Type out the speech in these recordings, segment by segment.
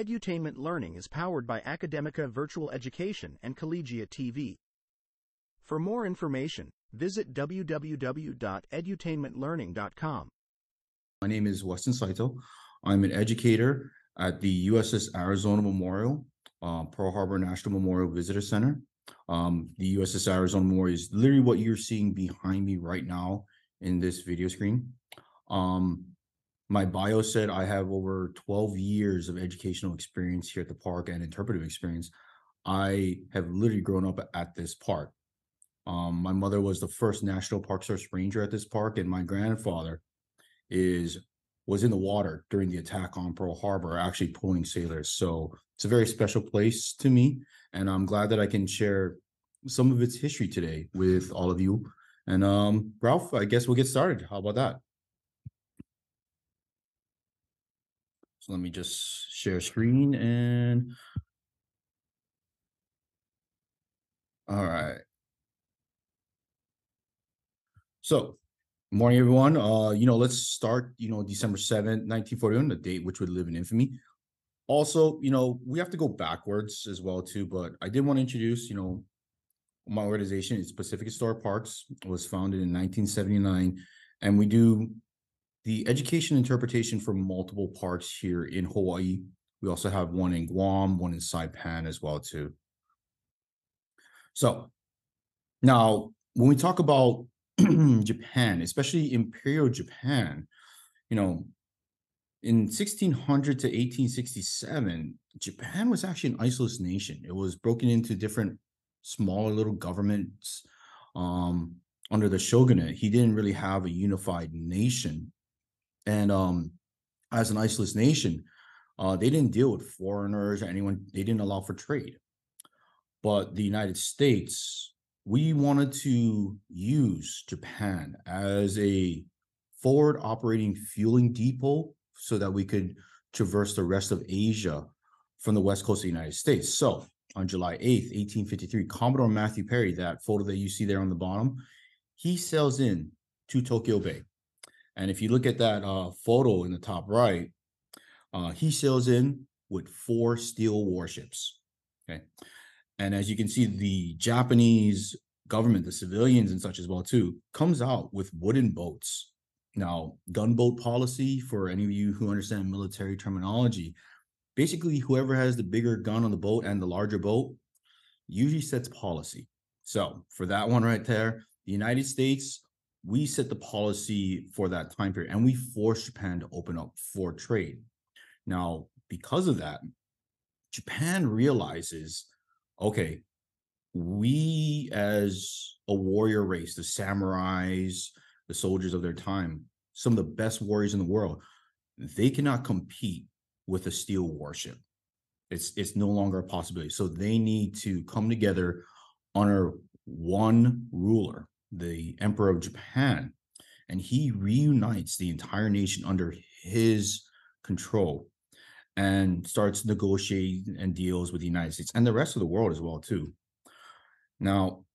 Edutainment Learning is powered by Academica Virtual Education and Collegiate TV. For more information, visit www.edutainmentlearning.com. My name is Weston Saito. I'm an educator at the USS Arizona Memorial, Pearl Harbor National Memorial Visitor Center. The USS Arizona Memorial is literally what you're seeing behind me right now in this video screen. My bio said I have over 12 years of educational experience here at the park and interpretive experience. I have literally grown up at this park. My mother was the first National Park Service ranger at this park, and my grandfather was in the water during the attack on Pearl Harbor, actually pulling sailors. So it's a very special place to me, and I'm glad that I can share some of its history today with all of you. And Ralph, I guess we'll get started. How about that? So let me just share screen and all right. So morning, everyone. Let's start, December 7th, 1941, the date which would live in infamy. Also, we have to go backwards as well, too. But I did want to introduce, my organization is Pacific Historic Parks. It was founded in 1979. And we do the education interpretation for multiple parks here in Hawaii. We also have one in Guam, one in Saipan as well, too. So now when we talk about Japan, especially Imperial Japan, in 1600 to 1867, Japan was actually an isolated nation. It was broken into different smaller little governments under the shogunate. He didn't really have a unified nation. And as an isolated nation, they didn't deal with foreigners or anyone. They didn't allow for trade. But the United States, we wanted to use Japan as a forward operating fueling depot so that we could traverse the rest of Asia from the west coast of the United States. So on July 8th, 1853, Commodore Matthew Perry, that photo that you see there on the bottom, he sails in to Tokyo Bay. And if you look at that photo in the top right, he sails in with 4 steel warships. Okay. And as you can see, the Japanese government, the civilians and such as well, too, comes out with wooden boats. Now, gunboat policy, for any of you who understand military terminology, basically whoever has the bigger gun on the boat and the larger boat usually sets policy. So for that one right there, the United States, we set the policy for that time period, and we forced Japan to open up for trade. Now, because of that, Japan realizes, okay, we as a warrior race, the samurais, the soldiers of their time, some of the best warriors in the world, they cannot compete with a steel warship. It's no longer a possibility. So they need to come together under one ruler, the Emperor of Japan, and he reunites the entire nation under his control and starts negotiating and deals with the United States and the rest of the world as well, too. Now,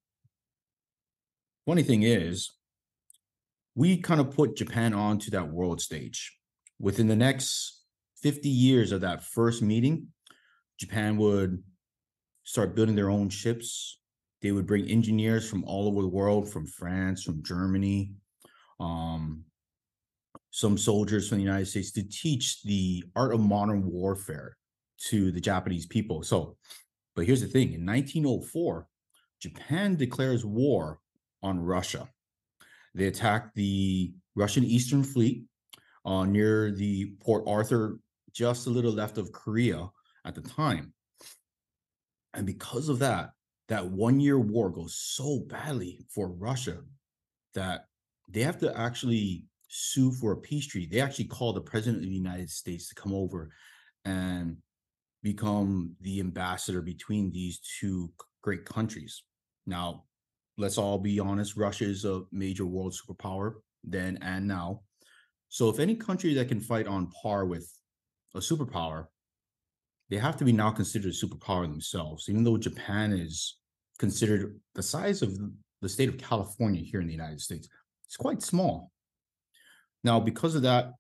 funny thing is, we kind of put Japan onto that world stage. Within the next 50 years of that first meeting, Japan would start building their own ships. They would bring engineers from all over the world, from France, from Germany, some soldiers from the United States, to teach the art of modern warfare to the Japanese people. But here's the thing. In 1904, Japan declares war on Russia. They attacked the Russian Eastern Fleet near the Port Arthur, just a little left of Korea at the time. And because of that, that 1-year war goes so badly for Russia that they have to actually sue for a peace treaty. They actually call the president of the United States to come over and become the ambassador between these two great countries. Now, let's all be honest, Russia is a major world superpower then and now. So if any country that can fight on par with a superpower, they have to be now considered a superpower themselves, even though Japan is considered the size of the state of California here in the United States. It's quite small. Now, because of that,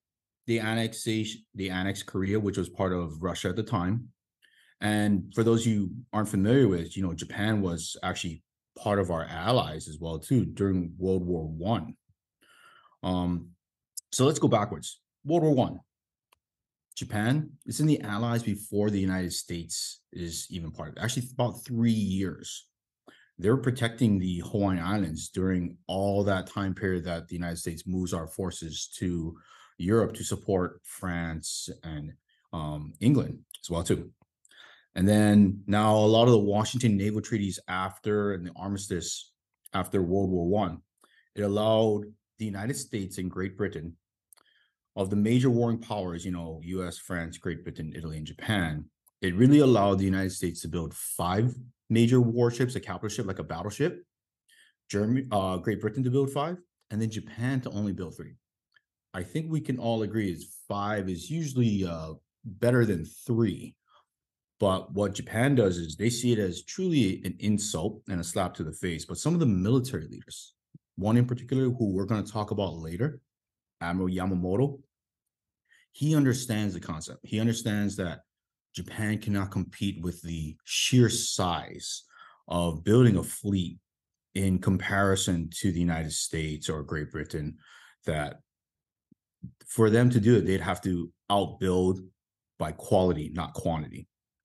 they annexed Korea, which was part of Russia at the time. And for those you aren't familiar with, Japan was actually part of our allies as well too during World War One. Um, so let's go backwards. World War One. Japan is in the allies before the United States is even part of it. Actually, about 3 years. They were protecting the Hawaiian Islands during all that time period that the United States moves our forces to Europe to support France and England as well too. And then now a lot of the Washington naval treaties after and the armistice after World War One, it allowed the United States and Great Britain of the major warring powers, US, France, Great Britain, Italy, and Japan, it really allowed the United States to build 5 major warships, a capital ship like a battleship, Great Britain to build 5, and then Japan to only build 3. I think we can all agree is 5 is usually better than 3. But what Japan does is they see it as truly an insult and a slap to the face. But some of the military leaders, one in particular who we're going to talk about later, Admiral Yamamoto, he understands the concept. He understands that Japan cannot compete with the sheer size of building a fleet in comparison to the United States or Great Britain, that for them to do it, they'd have to outbuild by quality, not quantity.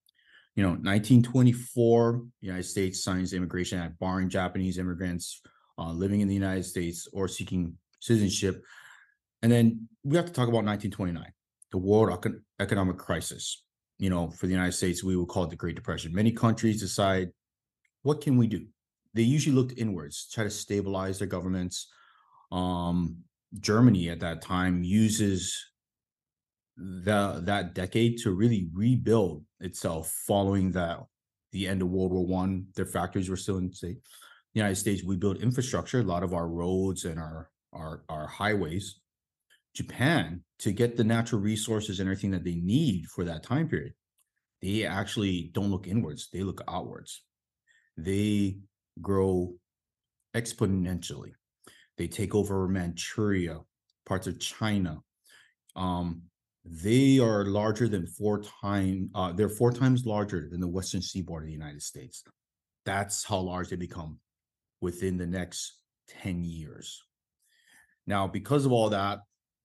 1924, the United States signs the Immigration Act, barring Japanese immigrants living in the United States or seeking citizenship. And then we have to talk about 1929, the world economic crisis. For the United States, we will call it the Great Depression. Many countries decide, what can we do? They usually looked inwards, try to stabilize their governments. Germany at that time uses that decade to really rebuild itself following the end of World War One. Their factories were still in state. The United States, we built infrastructure, a lot of our roads and our highways. Japan, to get the natural resources and everything that they need for that time period, they actually don't look inwards, they look outwards. They grow exponentially. They take over Manchuria, parts of China. They are larger than 4 times, they're 4 times larger than the Western seaboard of the United States. That's how large they become within the next 10 years. Now, because of all that,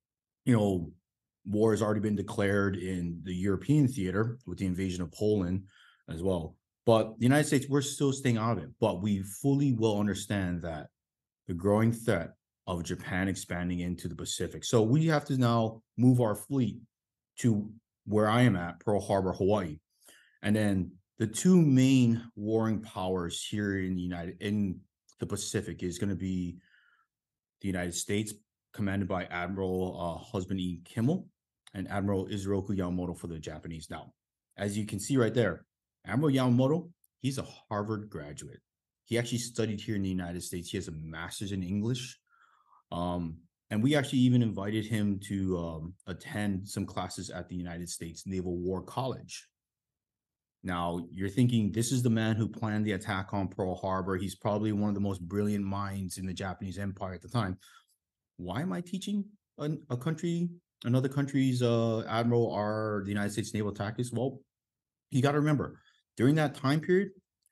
war has already been declared in the European theater with the invasion of Poland as well. But the United States, we're still staying out of it. But we fully will understand that the growing threat of Japan expanding into the Pacific. So we have to now move our fleet to where I am at, Pearl Harbor, Hawaii. And then the 2 main warring powers here in the Pacific is going to be the United States, commanded by Admiral Husband E. Kimmel, and Admiral Isoroku Yamamoto for the Japanese. Now, as you can see right there, Admiral Yamamoto, he's a Harvard graduate. He actually studied here in the United States. He has a master's in English. And we actually even invited him to attend some classes at the United States Naval War College. Now, you're thinking, this is the man who planned the attack on Pearl Harbor. He's probably one of the most brilliant minds in the Japanese Empire at the time. Why am I teaching another country's admiral the United States naval tactics? Well, you got to remember, during that time period,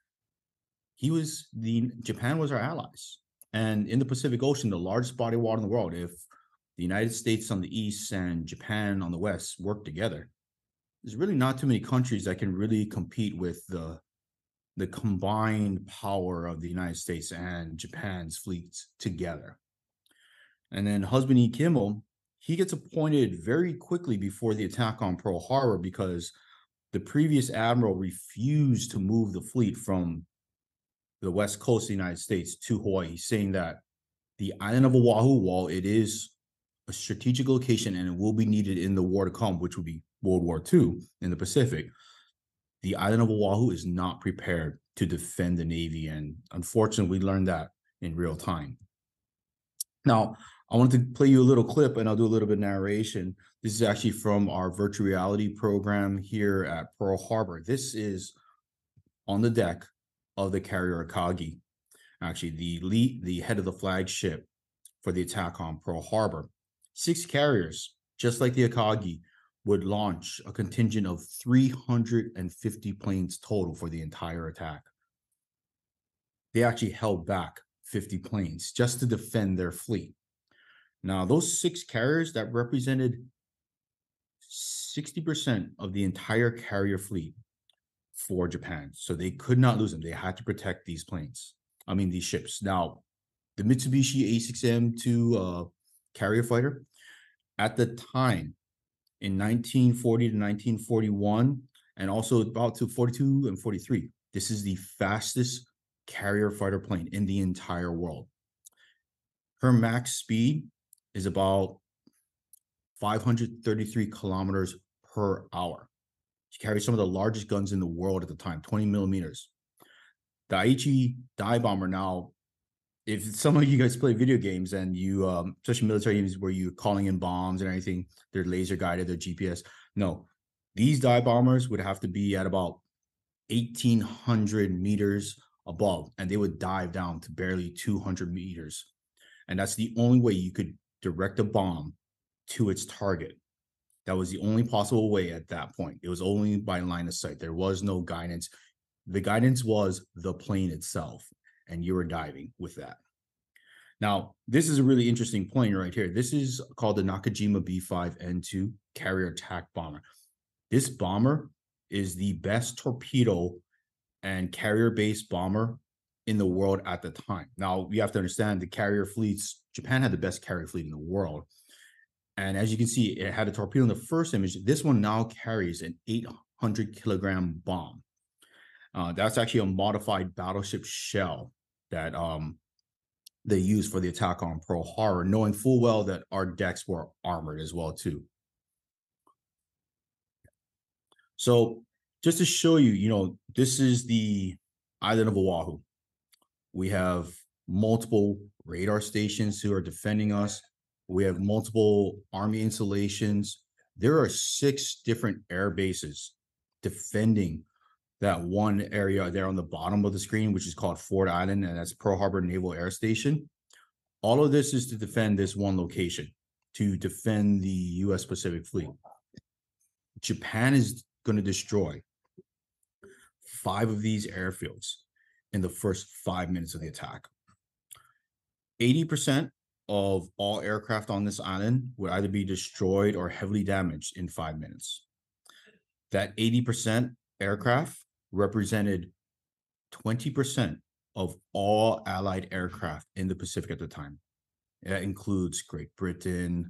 Japan was our allies. And in the Pacific Ocean, the largest body of water in the world, if the United States on the east and Japan on the west work together, there's really not too many countries that can really compete with the combined power of the United States and Japan's fleets together. And then Husband E. Kimmel, he gets appointed very quickly before the attack on Pearl Harbor because the previous admiral refused to move the fleet from the west coast of the United States to Hawaii, saying that the island of Oahu, while it is a strategic location and it will be needed in the war to come, which will be World War II in the Pacific, the island of Oahu is not prepared to defend the Navy. And unfortunately, we learned that in real time. Now, I wanted to play you a little clip and I'll do a little bit of narration. This is actually from our virtual reality program here at Pearl Harbor. This is on the deck of the carrier Akagi, actually the head of the flagship for the attack on Pearl Harbor. 6 carriers just like the Akagi, would launch a contingent of 350 planes total for the entire attack. They actually held back 50 planes just to defend their fleet. Now, those 6 carriers that represented 60% of the entire carrier fleet for Japan. So they could not lose them. They had to protect these planes. I mean, these ships. Now, the Mitsubishi A6M2 carrier fighter, at the time in 1940 to 1941, and also about to 42 and 43, this is the fastest carrier fighter plane in the entire world. Her max speed is about 533 kilometers per hour. She carries some of the largest guns in the world at the time, 20 millimeters. The Aichi dive bomber now, if some of you guys play video games and you, especially military games where you're calling in bombs and everything, they're laser guided, they're GPS. No, these dive bombers would have to be at about 1,800 meters above, and they would dive down to barely 200 meters. And that's the only way you could direct a bomb to its target. That was the only possible way at that point. It was only by line of sight. There was no guidance. The guidance was the plane itself, and you were diving with that. Now, this is a really interesting plane right here. This is called the Nakajima B5N2 carrier attack bomber. This bomber is the best torpedo and carrier-based bomber in the world at the time. Now, you have to understand the carrier fleets, Japan had the best carrier fleet in the world. And as you can see, it had a torpedo in the first image. This one now carries an 800-kilogram bomb. That's actually a modified battleship shell that they used for the attack on Pearl Harbor, knowing full well that our decks were armored as well, too. So just to show you, this is the island of Oahu. We have multiple radar stations who are defending us. We have multiple Army installations. There are 6 different air bases defending that one area there on the bottom of the screen, which is called Ford Island, and that's Pearl Harbor Naval Air Station. All of this is to defend this one location, to defend the U.S. Pacific Fleet. Japan is going to destroy 5 of these airfields in the first 5 minutes of the attack. 80% of all aircraft on this island would either be destroyed or heavily damaged in 5 minutes. That 80% aircraft represented 20% of all Allied aircraft in the Pacific at the time. That includes Great Britain,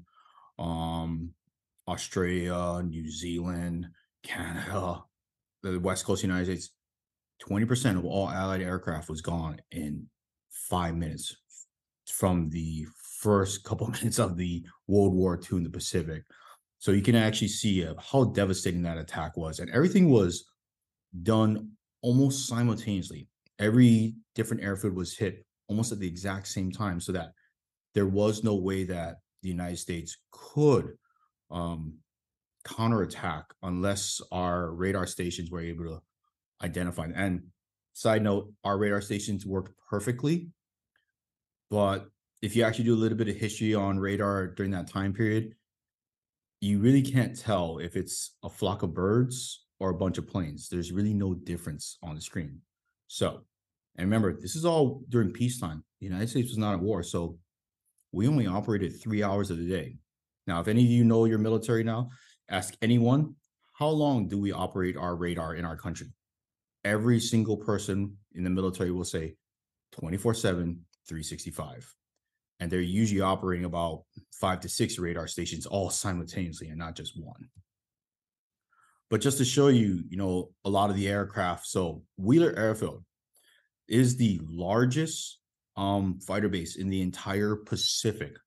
Australia, New Zealand, Canada, the West Coast United States. 20% of all Allied aircraft was gone in 5 minutes from the first couple minutes of the World War II in the Pacific. So you can actually see how devastating that attack was. And everything was done almost simultaneously. Every different airfield was hit almost at the exact same time, so that there was no way that the United States could counterattack unless our radar stations were able to identify them. And side note, our radar stations worked perfectly. But if you actually do a little bit of history on radar during that time period, you really can't tell if it's a flock of birds or a bunch of planes. There's really no difference on the screen. So, and remember, this is all during peacetime. The United States was not at war, so we only operated 3 hours of the day. Now, if any of you know your military now, ask anyone, how long do we operate our radar in our country? Every single person in the military will say 24/7, 365. And they're usually operating about 5 to 6 radar stations all simultaneously and not just one. But just to show you, a lot of the aircraft. So Wheeler Airfield is the largest fighter base in the entire Pacific.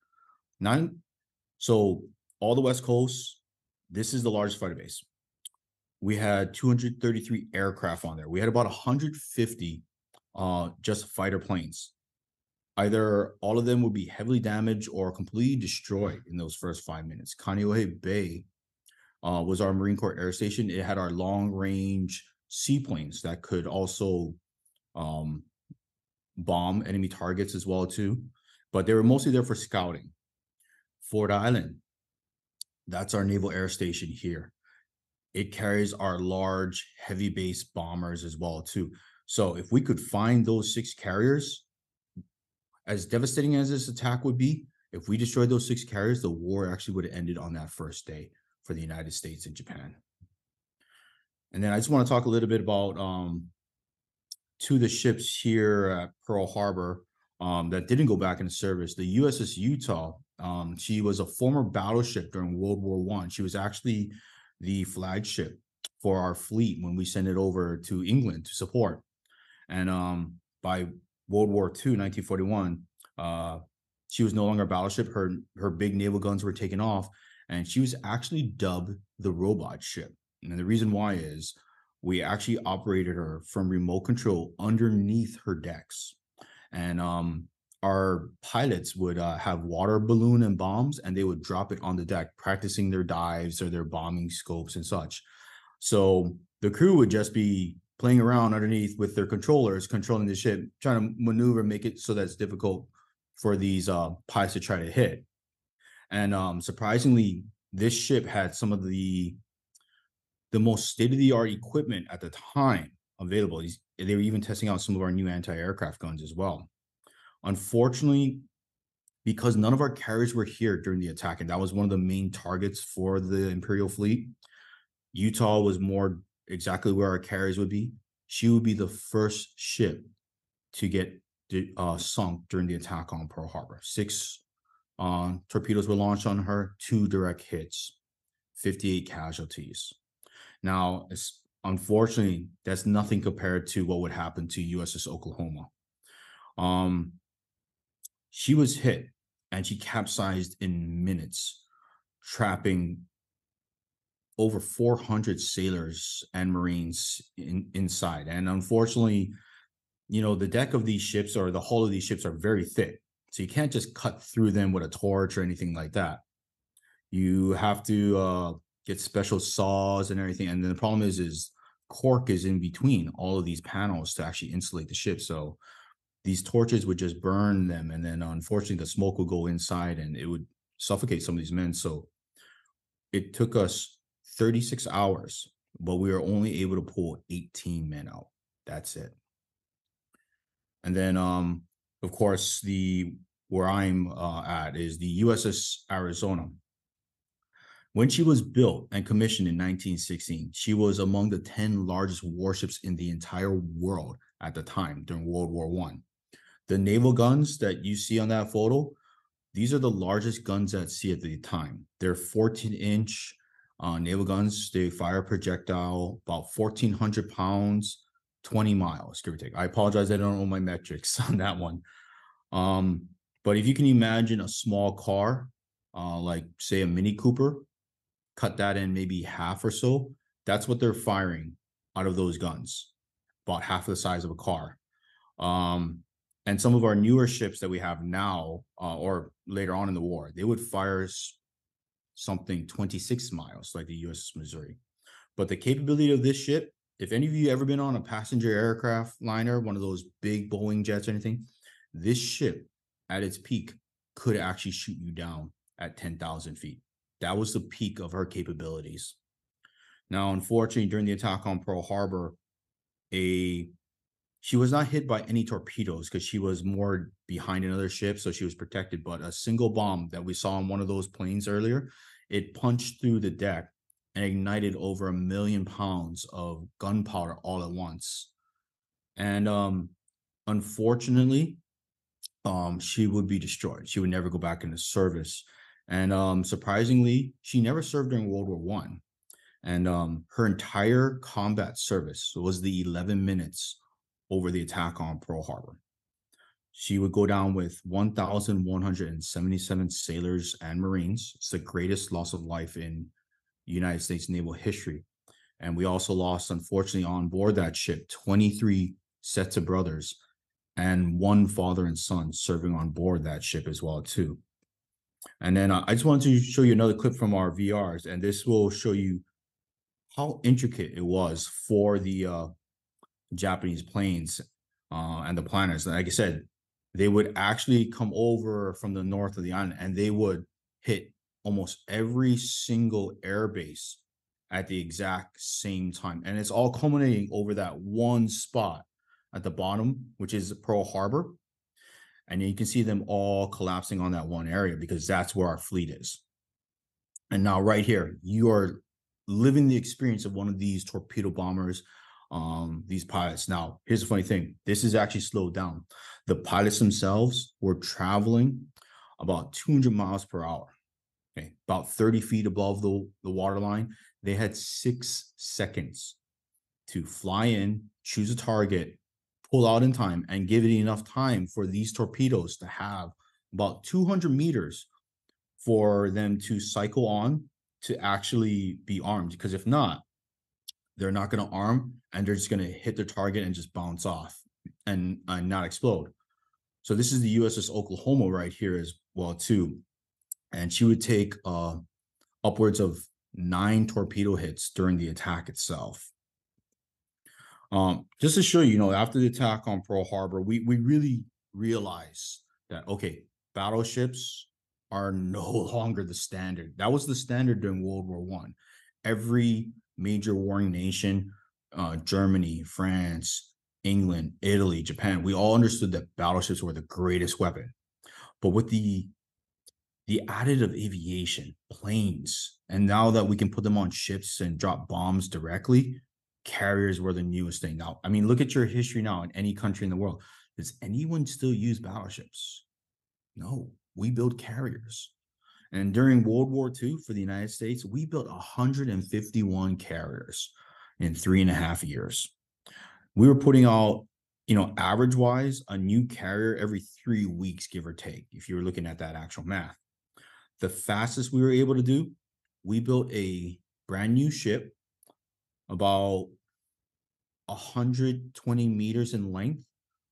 So all the West Coast, this is the largest fighter base. We had 233 aircraft on there. We had about 150 just fighter planes. Either all of them would be heavily damaged or completely destroyed in those first 5 minutes. Kaneohe Bay was our Marine Corps air station. It had our long-range seaplanes that could also bomb enemy targets as well too, but they were mostly there for scouting. Ford Island, That's our Naval Air Station here. It carries our large, heavy base bombers as well too. So if we could find those 6 carriers, as devastating as this attack would be, if we destroyed those 6 carriers, the war actually would have ended on that first day for the United States and Japan. And then I just want to talk a little bit about two of the ships here at Pearl Harbor that didn't go back into service. The USS Utah, she was a former battleship during World War I. She was actually the flagship for our fleet when we sent it over to England to support. And by World War II, 1941, she was no longer a battleship. Her big naval guns were taken off, and she was actually dubbed the robot ship. And the reason why is we actually operated her from remote control underneath her decks. And our pilots would have water balloon and bombs, and they would drop it on the deck, practicing their dives or their bombing scopes and such. So the crew would just be playing around underneath with their controllers, controlling the ship, trying to maneuver, make it so that it's difficult for these pilots to try to hit. And surprisingly, this ship had some of the most state-of-the-art equipment at the time available. They were even testing out some of our new anti-aircraft guns as well. Unfortunately, because none of our carriers were here during the attack, and that was one of the main targets for the Imperial fleet, Utah was more exactly where our carriers would be. She would be the first ship to get sunk during the attack on Pearl Harbor. 6 torpedoes were launched on her, 2 direct hits, 58 casualties. Now, unfortunately, that's nothing compared to what would happen to USS Oklahoma. She was hit and she capsized in minutes, trapping over 400 sailors and Marines inside. And unfortunately, the deck of these ships or the hull of these ships are very thick. So you can't just cut through them with a torch or anything like that. You have to get special saws and everything. And then the problem is cork is in between all of these panels to actually insulate the ship. So these torches would just burn them. And then unfortunately, the smoke would go inside and it would suffocate some of these men. So it took us 36 hours, but we were only able to pull 18 men out. That's it. And then, of course, where I'm at is the USS Arizona. When she was built and commissioned in 1916, she was among the 10 largest warships in the entire world at the time during World War I. The naval guns that you see on that photo, these are the largest guns at sea at the time. They're 14-inch naval guns. They fire a projectile about 1,400 pounds, 20 miles, give or take. I apologize, I don't know my metrics on that one. But if you can imagine a small car, like say a Mini Cooper, cut that in maybe half or so, that's what they're firing out of those guns, about half the size of a car. And some of our newer ships that we have now, or later on in the war, they would fire something 26 miles, like the USS Missouri. But the capability of this ship, if any of you ever been on a passenger aircraft liner, one of those big Boeing jets or anything, this ship at its peak could actually shoot you down at 10,000 feet. That was the peak of her capabilities. Now, unfortunately, during the attack on Pearl Harbor, she was not hit by any torpedoes because she was more behind another ship, so she was protected. But a single bomb that we saw on one of those planes earlier, it punched through the deck and ignited over 1 million pounds of gunpowder all at once. And unfortunately, she would be destroyed. She would never go back into service. And surprisingly, she never served during World War I. And her entire combat service was the 11 minutes over the attack on Pearl Harbor. She would go down with 1,177 sailors and Marines. It's the greatest loss of life in United States naval history. And we also lost, unfortunately, on board that ship, 23 sets of brothers and 1 father and son serving on board that ship as well, too. And then I just wanted to show you another clip from our VRs, and this will show you how intricate it was for the Japanese planes and the planners. Like I said, they would actually come over from the north of the island and they would hit almost every single airbase at the exact same time. And it's all culminating over that one spot at the bottom, which is Pearl Harbor. And you can see them all collapsing on that one area because that's where our fleet is. And now, right here, you are living the experience of one of these torpedo bombers, these pilots. Now, here's the funny thing: this is actually slowed down. The pilots themselves were traveling about 200 miles per hour, okay, about 30 feet above the water line. They had 6 seconds to fly in, choose a target, pull out in time, and give it enough time for these torpedoes to have about 200 meters for them to cycle on to actually be armed. Because if not, they're not going to arm and they're just going to hit their target and just bounce off and not explode. So this is the USS Oklahoma right here as well too, and she would take upwards of 9 torpedo hits during the attack itself. Just to show you, after the attack on Pearl Harbor, we really realized that, okay, battleships are no longer the standard. That was the standard during World War One. Every major warring nation, Germany, France, England, Italy, Japan, we all understood that battleships were the greatest weapon. But with the added of aviation, planes, and now that we can put them on ships and drop bombs directly, carriers were the newest thing. Now, I mean, look at your history now in any country in the world. Does anyone still use battleships? No, we build carriers. And during World War II for the United States, we built 151 carriers in 3.5 years. We were putting out, average wise, a new carrier every 3 weeks, give or take, if you're looking at that actual math. The fastest we were able to do, we built a brand new ship about 120 meters in length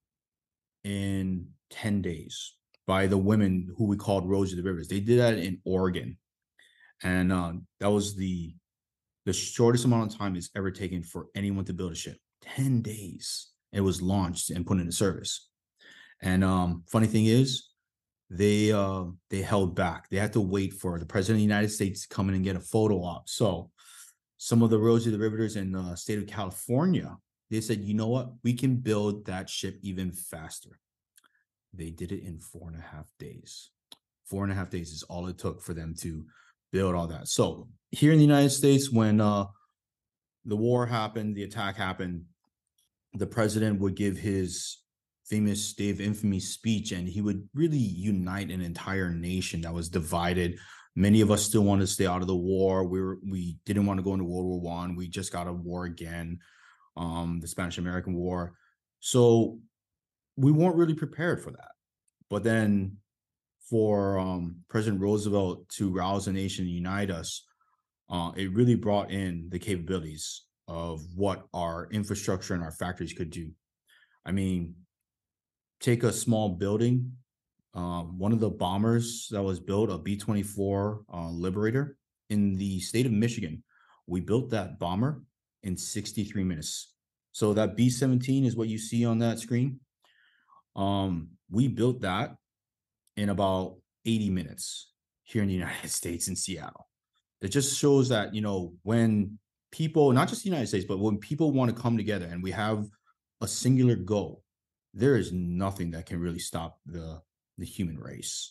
in 10 days by the women who we called Rose of the Rivers. They did that in Oregon. And that was the shortest amount of time it's ever taken for anyone to build a ship. 10 days. It was launched and put into service. And funny thing is, they held back. They had to wait for the president of the United States to come in and get a photo op. So some of the Rosie the Riveters in the state of California, they said, you know what? We can build that ship even faster. They did it in 4.5 days. 4.5 days is all it took for them to build all that. So here in the United States, when the war happened, the attack happened, the president would give his famous Day of Infamy speech, and he would really unite an entire nation that was divided. Many of us still wanted to stay out of the war. We didn't want to go into World War One. We just got a war again, the Spanish-American War. So we weren't really prepared for that. But then for President Roosevelt to rouse the nation and unite us, it really brought in the capabilities of what our infrastructure and our factories could do. I mean, take a small building. One of the bombers that was built, a B-24 Liberator in the state of Michigan, we built that bomber in 63 minutes. So that B-17 is what you see on that screen. We built that in about 80 minutes here in the United States in Seattle. It just shows that, when people, not just the United States, but when people want to come together and we have a singular goal, there is nothing that can really stop the human race.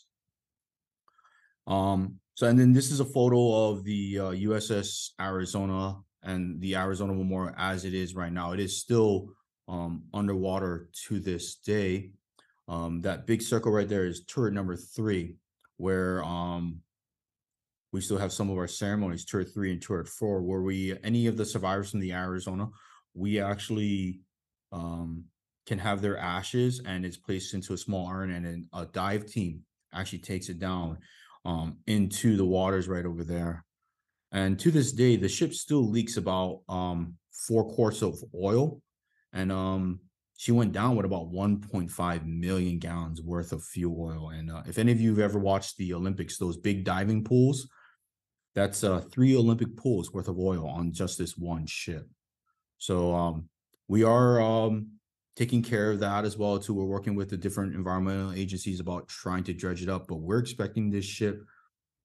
And then this is a photo of the USS Arizona and the Arizona Memorial as it is right now. It is still underwater to this day. That big circle right there is turret number 3, where we still have some of our ceremonies, turret 3 and turret 4, where any of the survivors from the Arizona, we actually can have their ashes, and it's placed into a small urn, and then a dive team actually takes it down into the waters right over there. And to this day, the ship still leaks about 4 quarts of oil, and she went down with about 1.5 million gallons worth of fuel oil. And if any of you have ever watched the Olympics, those big diving pools, that's 3 Olympic pools worth of oil on just this one ship. So we are taking care of that as well too. We're working with the different environmental agencies about trying to dredge it up, but we're expecting this ship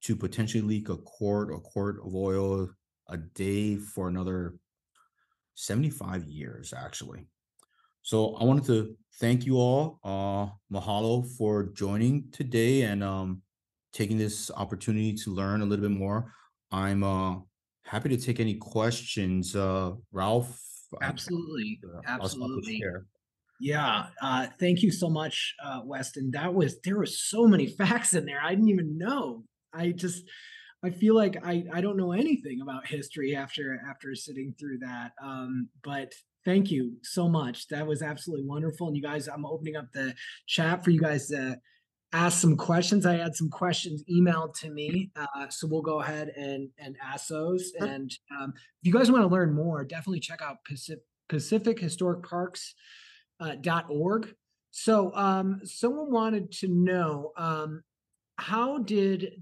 to potentially leak a quart of oil a day for another 75 years, actually. So I wanted to thank you all. Mahalo for joining today and taking this opportunity to learn a little bit more. I'm happy to take any questions. Ralph, Absolutely. I'll stop the Absolutely. share. Yeah. Thank you so much, Weston. There were so many facts in there. I didn't even know. I just, I feel like I don't know anything about history after sitting through that. But thank you so much. That was absolutely wonderful. And you guys, I'm opening up the chat for you guys to ask some questions. I had some questions emailed to me, so we'll go ahead and ask those. And if you guys want to learn more, definitely check out Pacific Historic Parks .org. So someone wanted to know how did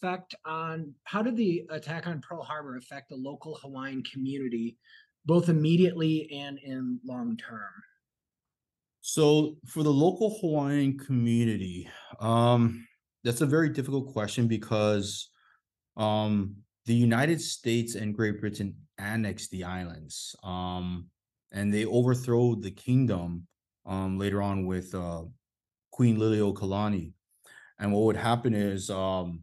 the attack on Pearl Harbor affect the local Hawaiian community, both immediately and in long term? So for the local Hawaiian community, that's a very difficult question because the United States and Great Britain annexed the islands, and they overthrow the kingdom later on with Queen Liliuokalani. And what would happen is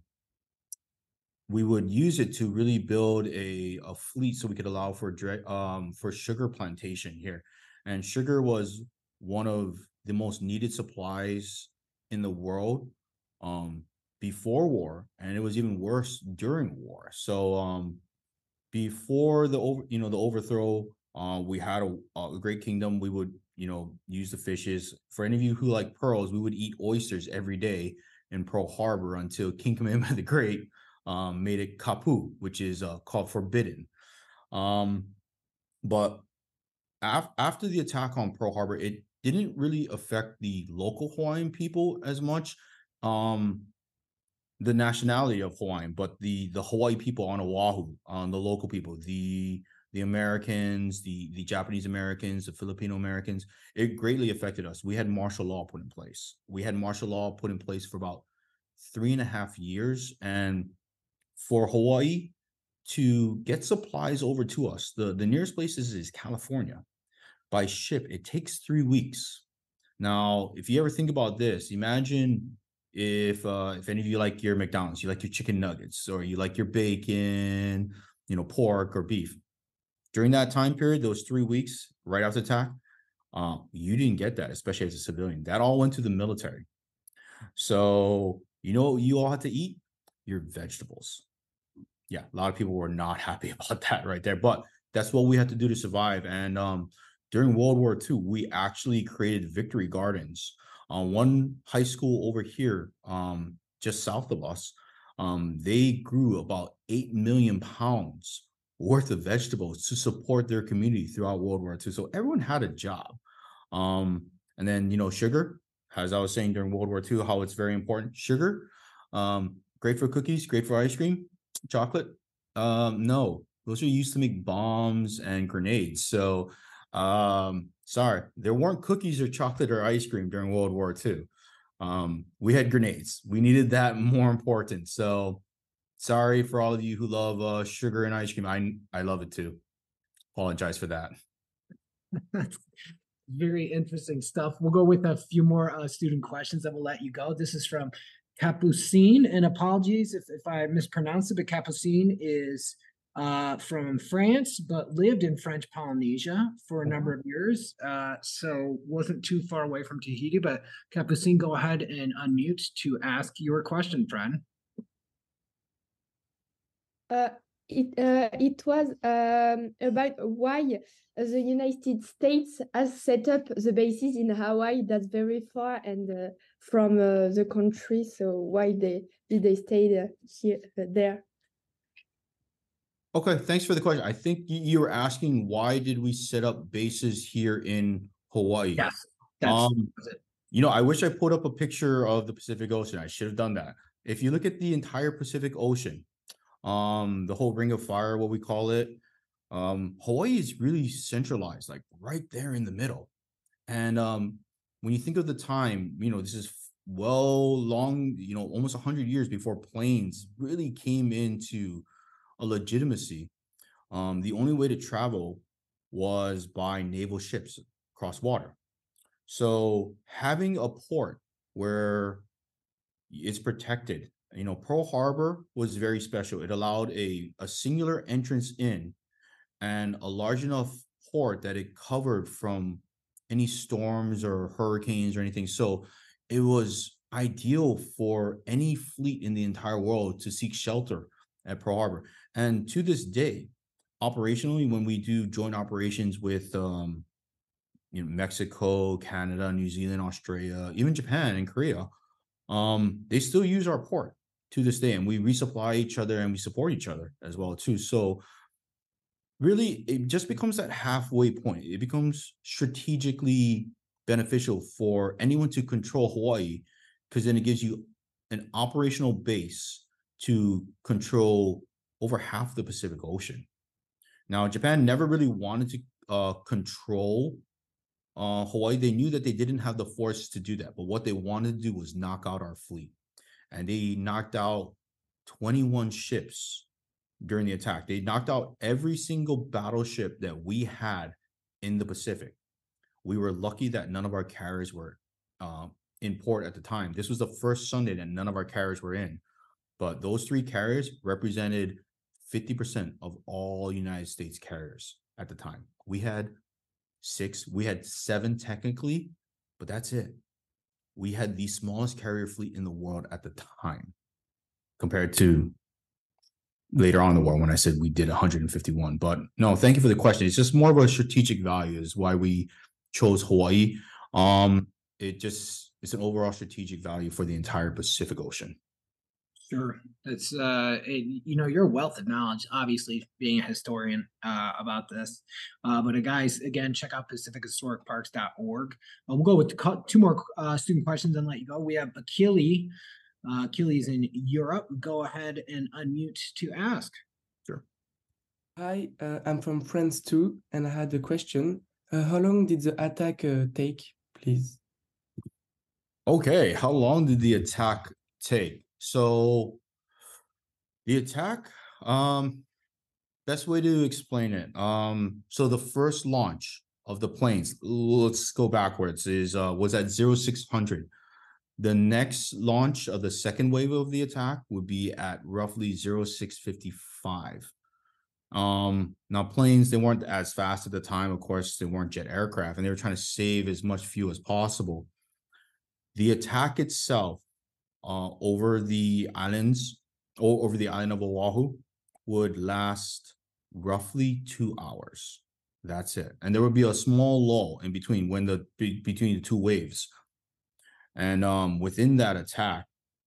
we would use it to really build a fleet so we could allow for sugar plantation here. And sugar was one of the most needed supplies in the world um before war, and it was even worse during war. So before the overthrow, we had a great kingdom. We would use the fishes. For any of you who like pearls, we would eat oysters every day in Pearl Harbor until King Kamehameha the Great made it kapu, which is called forbidden. Um, but after the attack on Pearl Harbor, it didn't really affect the local Hawaiian people as much. Um, the nationality of Hawaiian, but the Hawaii people on Oahu, the local people, the Americans, the Japanese Americans, the Filipino Americans, it greatly affected us. We had martial law put in place. We had martial law put in place for about 3.5 years, and for Hawaii to get supplies over to us, the nearest place is California. By ship, it takes 3 weeks. Now, if you ever think about this, imagine if any of you like your McDonald's, you like your chicken nuggets, or you like your bacon, pork or beef. During that time period, those 3 weeks right after attack, you didn't get that, especially as a civilian. That all went to the military. So what you all had to eat? Your vegetables. Yeah, a lot of people were not happy about that right there, but that's what we had to do to survive. And during World War II, we actually created victory gardens. One high school over here, just south of us, they grew about 8 million pounds worth of vegetables to support their community throughout World War II. So everyone had a job. And then, sugar, as I was saying during World War II, how it's very important. Sugar, great for cookies, great for ice cream. Chocolate, no, those are used to make bombs and grenades. So sorry, there weren't cookies or chocolate or ice cream during World War II. We had grenades. We needed that more important. So sorry for all of you who love sugar and ice cream. I love it too. Apologize for that. That's very interesting stuff. We'll go with a few more student questions that will let you go. This is from Capucine, and apologies if I mispronounce it, but Capucine is from France, but lived in French Polynesia for a number of years. So wasn't too far away from Tahiti, but Capucine, go ahead and unmute to ask your question, friend. It was about why the United States has set up the bases in Hawaii. That's very far and from the country. So why did they stay here there? Okay, thanks for the question. I think you were asking why did we set up bases here in Hawaii? Yes, that's it. I wish I put up a picture of the Pacific Ocean. I should have done that. If you look at the entire Pacific Ocean, the whole Ring of Fire, what we call it, Hawaii is really centralized, like right there in the middle. And when you think of the time, this is almost 100 years before planes really came into a legitimacy. The only way to travel was by naval ships across water. So having a port where it's protected, Pearl Harbor was very special. It allowed a singular entrance in and a large enough port that it covered from any storms or hurricanes or anything. So it was ideal for any fleet in the entire world to seek shelter at Pearl Harbor. And to this day, operationally, when we do joint operations with Mexico, Canada, New Zealand, Australia, even Japan and Korea, they still use our port to this day, and we resupply each other and we support each other as well too. So really, it just becomes that halfway point. It becomes strategically beneficial for anyone to control Hawaii, because then it gives you an operational base to control over half the Pacific Ocean. Now, Japan never really wanted to control Hawaii. They knew that they didn't have the force to do that, but what they wanted to do was knock out our fleet, and they knocked out 21 ships during the attack. They knocked out every single battleship that we had in the Pacific. We were lucky that none of our carriers were in port at the time. This was the first Sunday that none of our carriers were in, but those 3 carriers represented 50% of all United States carriers at the time. We had 6, we had 7 technically, but that's it. We had the smallest carrier fleet in the world at the time, compared to later on in the war when I said we did 151. But no, thank you for the question. It's just more of a strategic value is why we chose Hawaii. It's an overall strategic value for the entire Pacific Ocean. Sure. It's your wealth of knowledge, obviously being a historian about this. But guys, again, check out pacifichistoricparks.org. We'll go with 2 more student questions and let you go. We have Achilles. Achilles in Europe. Go ahead and unmute to ask. Sure. Hi, I'm from France too, and I had a question. How long did the attack take, please? Okay, how long did the attack take? So the attack, best way to explain it. So the first launch of the planes, let's go backwards, was at 0600. The next launch of the second wave of the attack would be at roughly 0655. Now planes, they weren't as fast at the time. Of course, they weren't jet aircraft, and they were trying to save as much fuel as possible. The attack itself over the islands, or over the island of Oahu, would last roughly 2 hours. That's it. And there would be a small lull in between between the 2 waves. And within that attack,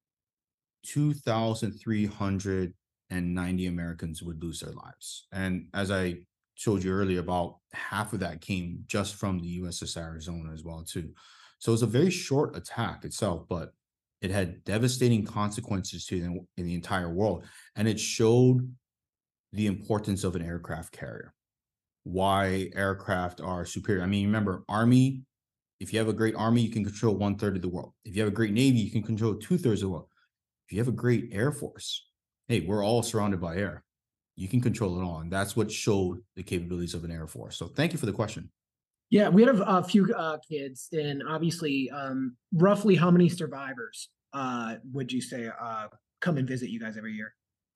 2,390 Americans would lose their lives. And as I showed you earlier, about half of that came just from the USS Arizona as well too. So it was a very short attack itself, but it had devastating consequences in the entire world. And it showed the importance of an aircraft carrier, why aircraft are superior. I mean, remember, Army, if you have a great Army, you can control 1/3 of the world. If you have a great Navy, you can control 2/3 of the world. If you have a great Air Force, hey, we're all surrounded by air. You can control it all. And that's what showed the capabilities of an Air Force. So thank you for the question. Yeah, we have a few kids, and obviously, roughly how many survivors would you say come and visit you guys every year?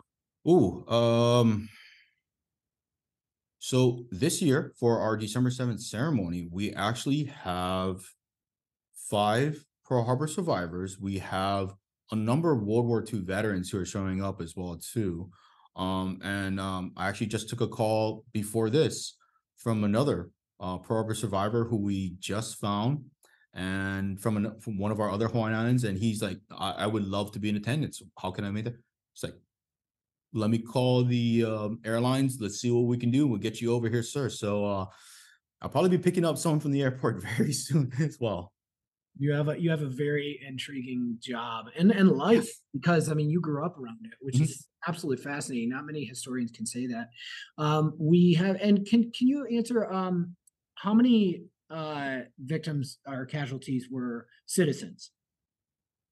So this year for our December 7th ceremony, we actually have 5 Pearl Harbor survivors. We have a number of World War II veterans who are showing up as well too. I actually just took a call before this from another Pearl Harbor survivor who we just found, and from one of our other Hawaiian Islands, and he's like, I would love to be in attendance. How can I make that? It's like, let me call the airlines. Let's see what we can do. We'll get you over here, sir. So I'll probably be picking up someone from the airport very soon as well. You have a very intriguing job and life, because I mean you grew up around it, which is absolutely fascinating. Not many historians can say that. We have, and can you answer how many victims or casualties were citizens?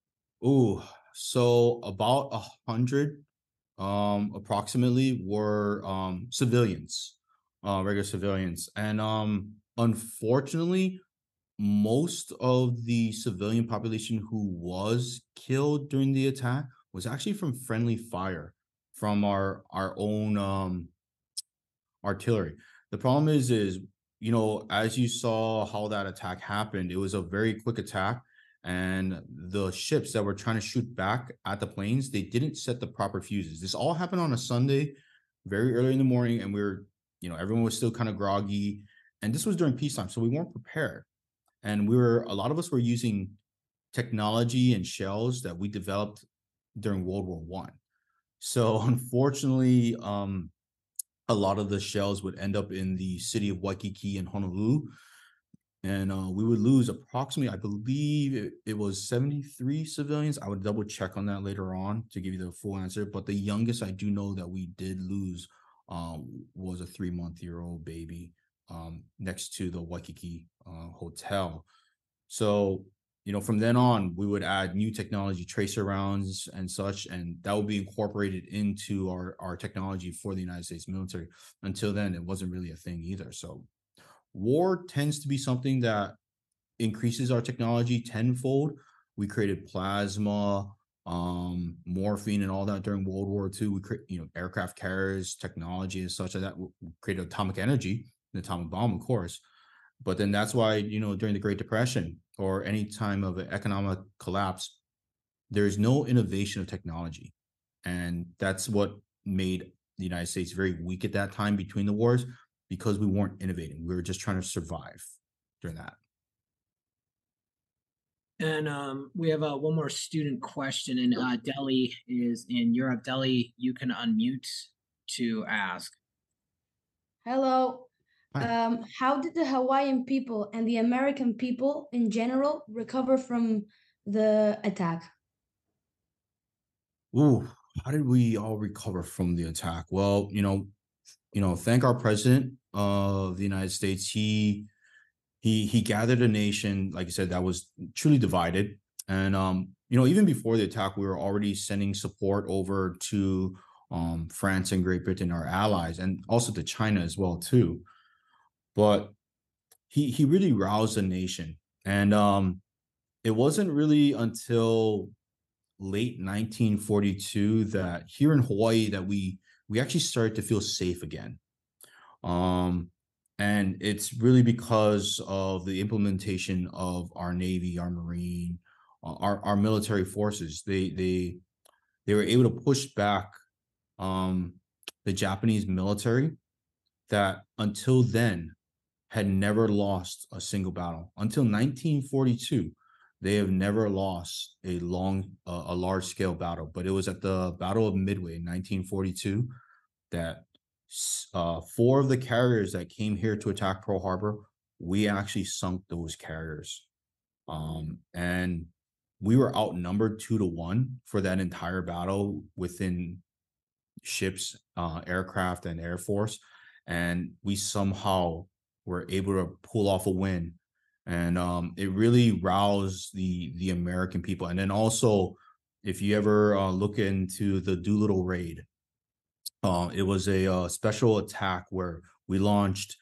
Ooh, so about 100 approximately were civilians, regular civilians. And unfortunately, most of the civilian population who was killed during the attack was actually from friendly fire from our own artillery. The problem is as you saw how that attack happened, it was a very quick attack, and the ships that were trying to shoot back at the planes, they didn't set the proper fuses. This all happened on a Sunday, very early in the morning, and everyone was still kind of groggy, and this was during peacetime, so we weren't prepared. And a lot of us were using technology and shells that we developed during World War One. So unfortunately, a lot of the shells would end up in the city of Waikiki and Honolulu, and we would lose approximately, I believe it was 73 civilians. I would double check on that later on to give you the full answer, but the youngest I do know that we did lose was a 3-month-old baby next to the Waikiki hotel. So from then on, we would add new technology, tracer rounds and such, and that would be incorporated into our technology for the United States military. Until then, it wasn't really a thing either. So war tends to be something that increases our technology tenfold. We created plasma, morphine, and all that during World War II. We create, aircraft carriers, technology and such like that. We created atomic energy, the atomic bomb, of course. But then that's why, during the Great Depression or any time of an economic collapse, there's no innovation of technology. And that's what made the United States very weak at that time between the wars, because we weren't innovating. We were just trying to survive during that. And we have one more student question, and Delhi is in Europe. Delhi, you can unmute to ask. Hello. Hi. How did the Hawaiian people and the American people in general recover from the attack? Ooh, how did we all recover from the attack? Well, thank our president of the United States. He gathered a nation, like I said, that was truly divided. And even before the attack, we were already sending support over to France and Great Britain, our allies, and also to China as well too. But he really roused the nation. And it wasn't really until late 1942 that here in Hawaii that we actually started to feel safe again. And it's really because of the implementation of our Navy, our Marine, our military forces. They were able to push back the Japanese military that until then had never lost a single battle. Until 1942, they have never lost a large scale battle. But it was at the Battle of Midway in 1942 that 4 of the carriers that came here to attack Pearl Harbor, we actually sunk those carriers. And we were outnumbered 2-1 for that entire battle within ships, aircraft, and Air Force. And we somehow were able to pull off a win. And it really roused the American people. And then also, if you ever look into the Doolittle raid, it was a special attack where we launched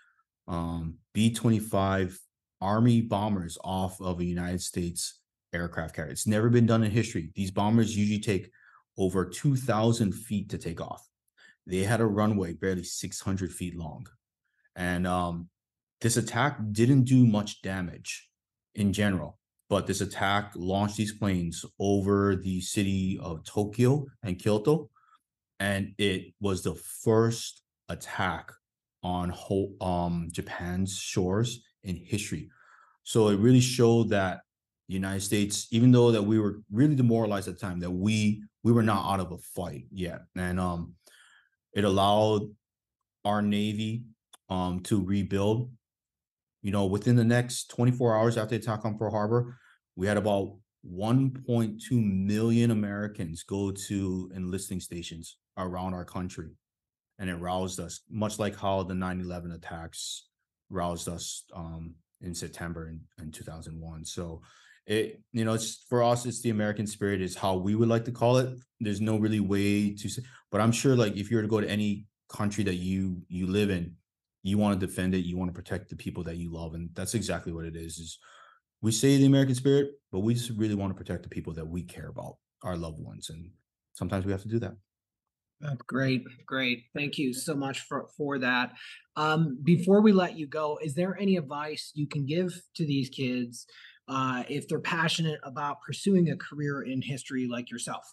B-25 Army bombers off of a United States aircraft carrier. It's never been done in history. These bombers usually take over 2,000 feet to take off. They had a runway barely 600 feet long. And this attack didn't do much damage in general, but this attack launched these planes over the city of Tokyo and Kyoto. And it was the first attack on Japan's shores in history. So it really showed that the United States, even though that we were really demoralized at the time, that we were not out of a fight yet. And it allowed our Navy to rebuild. Within the next 24 hours after the attack on Pearl Harbor, we had about 1.2 million Americans go to enlisting stations around our country. And it roused us, much like how the 9/11 attacks roused us in September in 2001. So It's for us, it's the American spirit is how we would like to call it. There's no really way to say, but I'm sure like if you were to go to any country that you live in, you want to defend it, you want to protect the people that you love, and that's exactly what it is we say the American spirit, but we just really want to protect the people that we care about, our loved ones, and sometimes we have to do that. Great, great. Thank you so much for that. Before we let you go, is there any advice you can give to these kids if they're passionate about pursuing a career in history like yourself?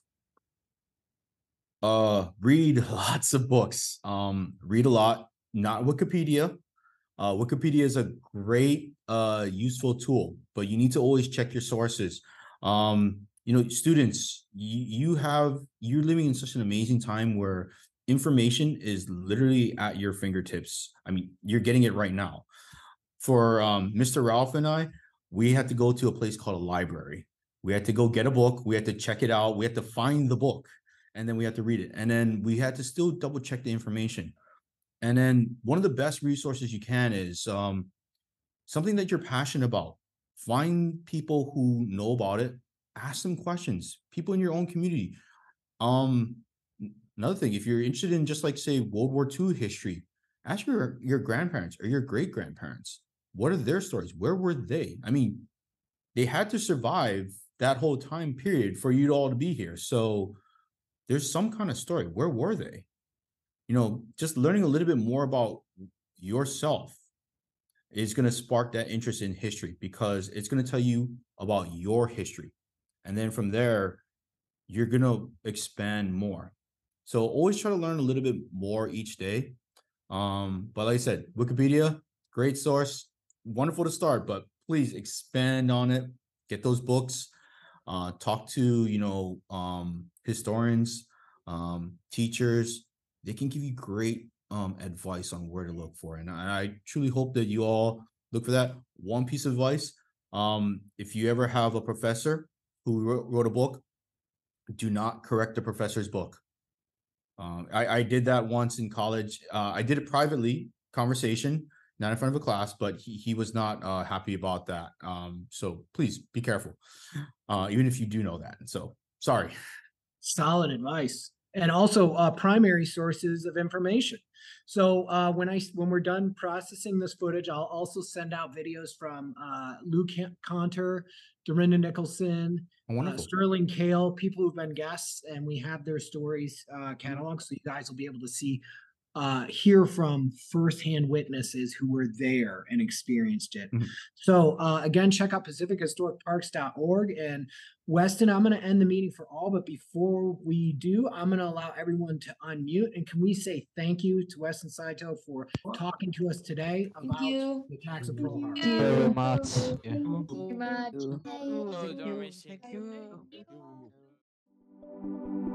Read lots of books. Read a lot, not Wikipedia. Wikipedia is a great useful tool, but you need to always check your sources. Students, you're living in such an amazing time where information is literally at your fingertips. I mean, you're getting it right now. For Mr. Ralph and I, we had to go to a place called a library. We had to go get a book. We had to check it out. We had to find the book, and then we had to read it. And then we had to still double check the information. And then one of the best resources you can is something that you're passionate about. Find people who know about it. Ask them questions. People in your own community. Another thing, if you're interested in just like say World War II history, ask your grandparents or your great grandparents. What are their stories? Where were they? I mean, they had to survive that whole time period for you all to be here. So there's some kind of story. Where were they? Just learning a little bit more about yourself is going to spark that interest in history because it's going to tell you about your history. And then from there, you're going to expand more. So always try to learn a little bit more each day. But like I said, Wikipedia, great source, wonderful to start, but please expand on it. Get those books, talk to, historians, teachers. They can give you great advice on where to look for. And I truly hope that you all look for that. One piece of advice, if you ever have a professor who wrote a book, do not correct the professor's book. I did that once in college. I did it privately, conversation, not in front of a class, but he was not happy about that. So please be careful, even if you do know that. So sorry. Solid advice. And also primary sources of information. So when we're done processing this footage, I'll also send out videos from Luke Conter, Dorinda Nicholson, Sterling Kale, people who've been guests, and we have their stories cataloged, so you guys will be able to hear from firsthand witnesses who were there and experienced it. Mm-hmm. So again, check out pacifichistoricparks.org. And Weston, I'm going to end the meeting for all, but before we do, I'm going to allow everyone to unmute. And can we say thank you to Weston Saito for talking to us today about the attacks of Pearl Harbor? Thank you very much. Thank you very much. Thank you.